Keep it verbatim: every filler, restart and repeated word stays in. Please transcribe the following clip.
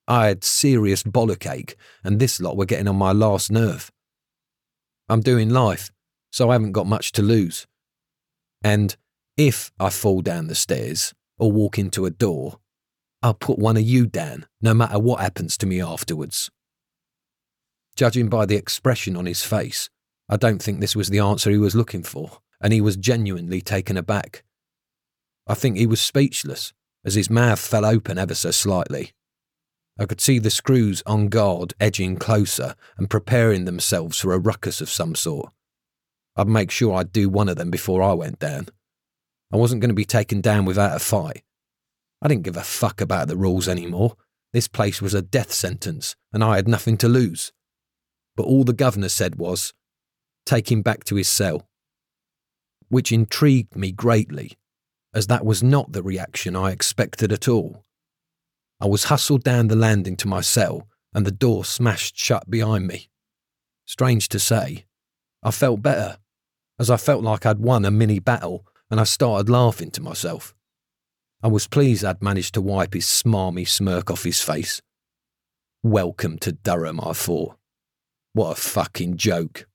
I had serious bollockache, and this lot were getting on my last nerve. I'm doing life, so I haven't got much to lose. And if I fall down the stairs or walk into a door, I'll put one of you down, no matter what happens to me afterwards. Judging by the expression on his face, I don't think this was the answer he was looking for, and he was genuinely taken aback. I think he was speechless, as his mouth fell open ever so slightly. I could see the screws on guard edging closer and preparing themselves for a ruckus of some sort. I'd make sure I'd do one of them before I went down. I wasn't going to be taken down without a fight. I didn't give a fuck about the rules anymore. This place was a death sentence, and I had nothing to lose. But all the governor said was, take him back to his cell. Which intrigued me greatly, as that was not the reaction I expected at all. I was hustled down the landing to my cell, and the door smashed shut behind me. Strange to say, I felt better, as I felt like I'd won a mini battle, and I started laughing to myself. I was pleased I'd managed to wipe his smarmy smirk off his face. Welcome to Durham, I thought. What a fucking joke.